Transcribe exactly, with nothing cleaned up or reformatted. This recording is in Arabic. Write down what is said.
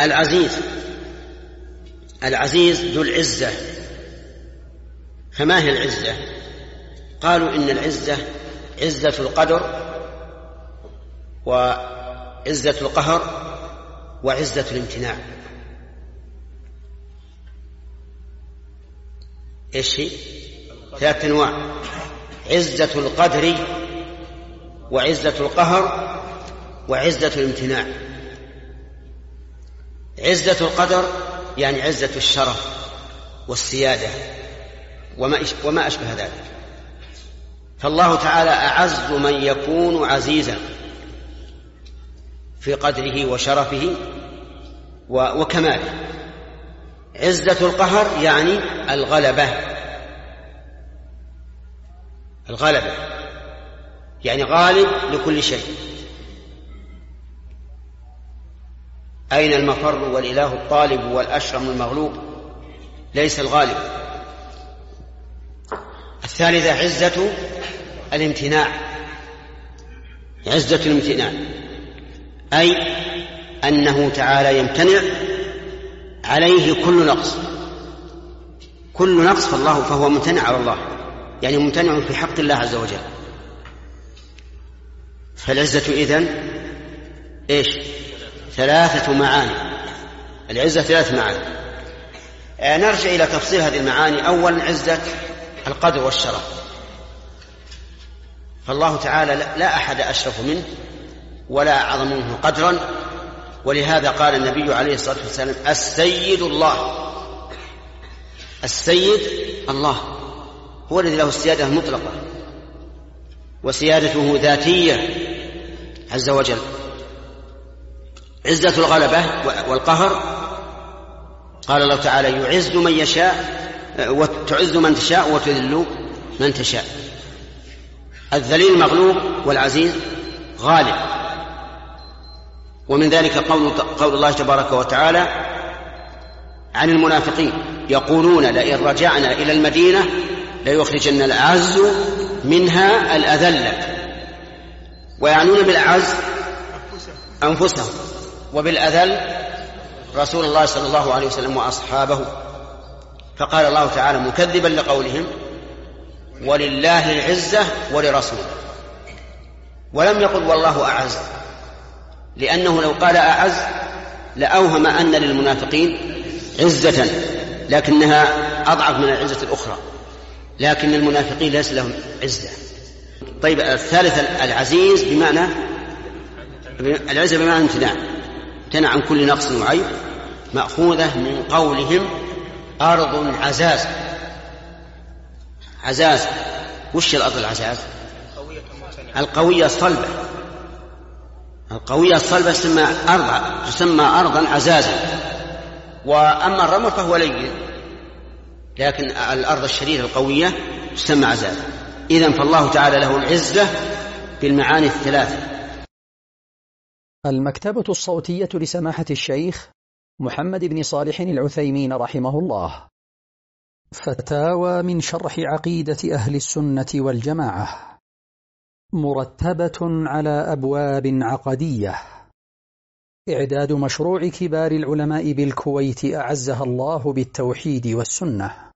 العزيز العزيز ذو العزة. فما هي العزة؟ قالوا إن العزة عزة القدر وعزة القهر وعزة الامتناع. إيش هي؟ ثلاثة أنواع: عزة القدر وعزة القهر وعزة الامتناع. عزة القدر يعني عزة الشرف والسيادة وما أشبه ذلك. فالله تعالى أعز من يكون عزيزا في قدره وشرفه وكماله. عزة القهر يعني الغلبة الغلبة يعني غالب لكل شيء. أين المفر والإله الطالب والأشرم المغلوب؟ ليس الغالب. الثالثة عزة الامتناع. عزة الامتناع أي أنه تعالى يمتنع عليه كل نقص. كل نقص فالله فهو ممتنع على الله، يعني ممتنع في حق الله عز وجل. فالعزة إذن إيش؟ ثلاثة معاني. العزة ثلاث معاني. نرجع إلى تفصيل هذه المعاني. أولا عزة القدر والشرف. فالله تعالى لا أحد أشرف منه ولا أعظم منه قدرا، ولهذا قال النبي عليه الصلاة والسلام: السيد الله. السيد الله هو الذي له السيادة المطلقة، وسيادته ذاتية عز وجل. عزة الغلبة والقهر قال الله تعالى: يعز من يشاء وتعز من تشاء وتذل من تشاء. الذليل مغلوب والعزيز غالب. ومن ذلك قول, قول الله تبارك وتعالى عن المنافقين: يقولون لئن رجعنا إلى المدينة ليخرجن الأعز منها الأذل. ويعنون بالأعز أنفسهم، وبالأذل رسول الله صلى الله عليه وسلم وأصحابه. فقال الله تعالى مكذبا لقولهم: ولله العزة ولرسوله. ولم يقل والله أعز، لأنه لو قال أعز لأوهم أن للمنافقين عزة لكنها أضعف من العزة الأخرى، لكن المنافقين ليس لهم عزة. طيب الثالث العزيز بمعنى العزة بمعنى امتناع، امتنع عن كل نقص وعيب، مأخوذة من قولهم أرض عزاز. عزاز وش الأرض العزاز؟ القوية الصلبة. القوية الصلبة تسمى أرض تسمى أرضا عزازا. وأما الرمل فهو لين، لكن الأرض الشديدة القوية تسمى عزازا. إذن فالله تعالى له العزة بالمعاني الثلاثة. المكتبة الصوتية لسماحة الشيخ محمد بن صالح العثيمين رحمه الله. فتاوى من شرح عقيدة أهل السنة والجماعة، مرتبة على أبواب عقدية. إعداد مشروع كبار العلماء بالكويت أعزها الله بالتوحيد والسنة.